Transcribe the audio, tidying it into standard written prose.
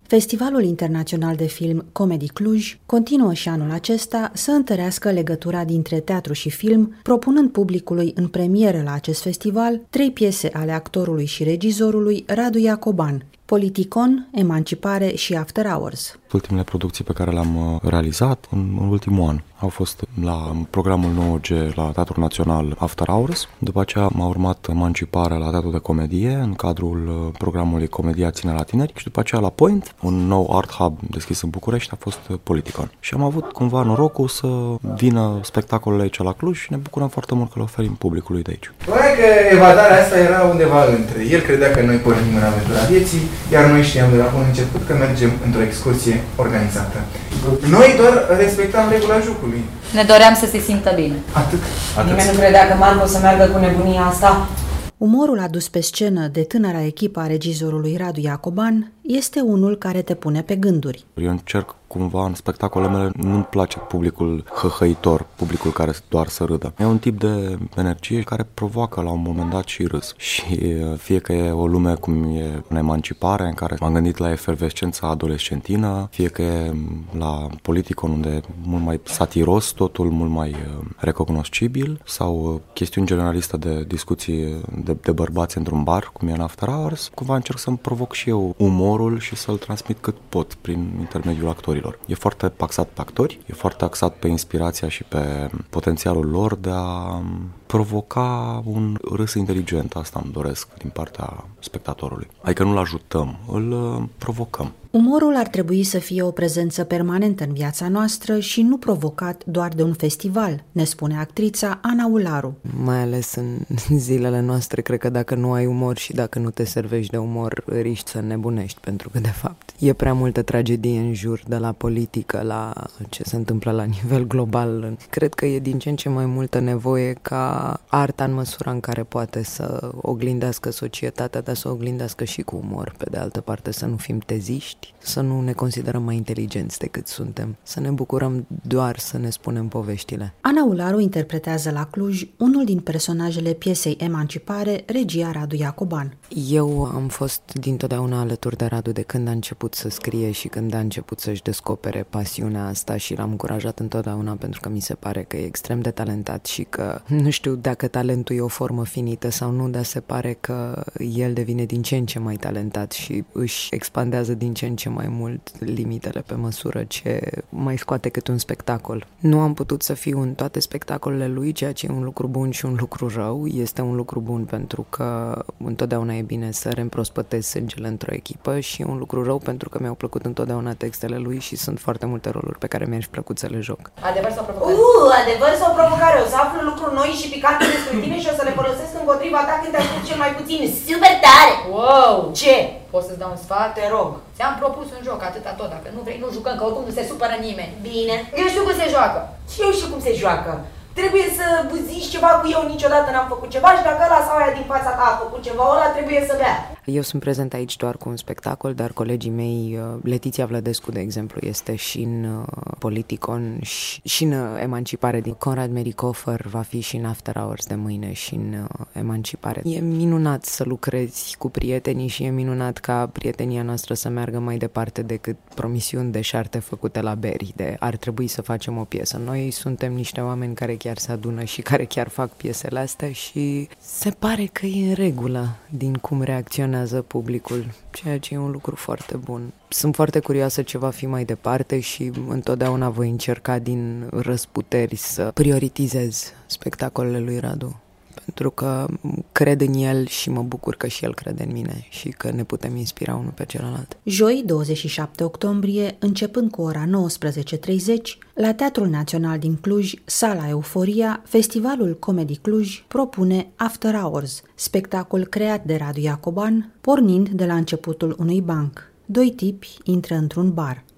Festivalul Internațional de Film Comedy Cluj continuă și anul acesta să întărească legătura dintre teatru și film, propunând publicului în premieră la acest festival 3 piese ale actorului și regizorului Radu Iacoban: Politicon, Emancipare și After Hours. Ultimele producții pe care le-am realizat în ultimul an au fost la programul 9G la Teatrul Național After Hours, după aceea m-a urmat Emancipare la Teatrul de Comedie în cadrul programului Comedia ține la tineri și după aceea la Point, un nou art hub deschis în București, a fost Politicon. Și am avut cumva norocul să vină spectacolele aici la Cluj și ne bucurăm foarte mult că le oferim publicului de aici. Probabil că evadarea asta era undeva între. El credea că noi pornim în aventura vieții, iar noi știam de la bun început că mergem într-o excursie organizată. Noi doar respectam regula jocului. Ne doream să se simtă bine. Atât. Nimeni nu credea că Marco o să meargă cu nebunia asta. Umorul adus pe scenă de tânăra echipă a regizorului Radu Iacoban este unul care te pune pe gânduri. Eu încerc cumva în spectacolele mele, nu-mi place publicul hăhăitor, publicul care doar să râdă. E un tip de energie care provoacă la un moment dat și râs. Și fie că e o lume cum e în Emancipare, în care m-am gândit la efervescența adolescentină, fie că e la Politicon, unde e mult mai satiros totul, mult mai recognoscibil, sau chestiuni generaliste de discuții de bărbați într-un bar, cum e în After Hours, cumva încerc să-mi provoc și eu umorul și să-l transmit cât pot prin intermediul actorilor. E foarte axat pe actori, e foarte axat pe inspirația și pe potențialul lor de a provoca un râs inteligent. Asta îmi doresc din partea spectatorului. Adică nu-l ajutăm, îl provocăm. Umorul ar trebui să fie o prezență permanentă în viața noastră și nu provocat doar de un festival, ne spune actrița Ana Ularu. Mai ales în zilele noastre, cred că dacă nu ai umor și dacă nu te servești de umor, riști să nebunești, pentru că, de fapt, e prea multă tragedie în jur, de la politică la ce se întâmplă la nivel global. Cred că e din ce în ce mai multă nevoie ca arta, în măsura în care poate să oglindească societatea, dar să o oglindească și cu umor. Pe de altă parte, să nu fim teziști, să nu ne considerăm mai inteligenți decât suntem, să ne bucurăm doar să ne spunem poveștile. Ana Ularu interpretează la Cluj unul din personajele piesei Emancipare, regia Radu Iacoban. Eu am fost dintotdeauna alături de Radu de când a început să scrie și când a început să-și descopere pasiunea asta și l-am încurajat întotdeauna pentru că mi se pare că e extrem de talentat și că nu știu dacă talentul e o formă finită sau nu, dar se pare că el devine din ce în ce mai talentat și își expandează din ce în ce mai mult limitele pe măsură ce mai scoate câte un spectacol. Nu am putut să fiu în toate spectacolele lui, ceea ce e un lucru bun și un lucru rău. Este un lucru bun pentru că întotdeauna e bine să reîmprospătezi sângele într-o echipă și e un lucru rău pentru că mi-au plăcut întotdeauna textele lui și sunt foarte multe roluri pe care mi-aș plăcut să le joc. Adevăr sau provocare? Adevăr sau provocare? O să aflu lucruri noi și picante despre tine și o să le folosesc împotriva ta când te ascult cel mai puțin. Super tare! Wow! Ce? Poți să-ți dau un sfat? Te rog. Ți-am propus un joc, atâta tot. Dacă nu vrei, nu jucăm, că oricum nu se supără nimeni. Bine. Eu știu cum se joacă. Și eu știu cum se joacă. Trebuie să zici ceva cu eu, niciodată n-am făcut ceva și dacă ăla sau aia din fața ta a făcut ceva, ăla trebuie să bea. Eu sunt prezent aici doar cu un spectacol, dar colegii mei, Letiția Vlădescu, de exemplu, este și în Politicon și în Emancipare. Conrad Merikofer va fi și în After Hours de mâine și în Emancipare. E minunat să lucrezi cu prietenii și e minunat ca prietenia noastră să meargă mai departe decât promisiuni de șarte făcute la beri, de ar trebui să facem o piesă. Noi suntem niște oameni care chiar se adună și care chiar fac piesele astea și se pare că e în regulă din cum reacționează publicul, ceea ce e un lucru foarte bun. Sunt foarte curioasă ce va fi mai departe și întotdeauna voi încerca din răsputeri să prioritizez spectacolele lui Radu, pentru că cred în el și mă bucur că și el crede în mine și că ne putem inspira unul pe celălalt. Joi, 27 octombrie, începând cu ora 19:30, la Teatrul Național din Cluj, Sala Euforia, Festivalul Comedy Cluj propune After Hours, spectacol creat de Radu Iacoban, pornind de la începutul unui banc. 2 tipi intră într-un bar.